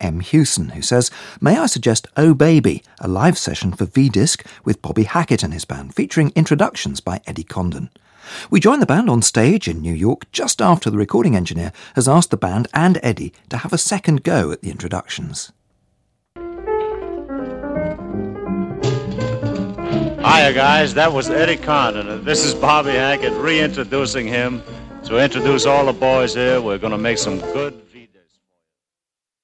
M. Hewson, who says, "May I suggest Oh Baby, a live session for V-Disc with Bobby Hackett and his band, featuring introductions by Eddie Condon." We joined the band on stage in New York just after the recording engineer has asked the band and Eddie to have a second go at the introductions. Hiya guys, that was Eddie Condon, and this is Bobby Hackett reintroducing him to introduce all the boys here. We're going to make some good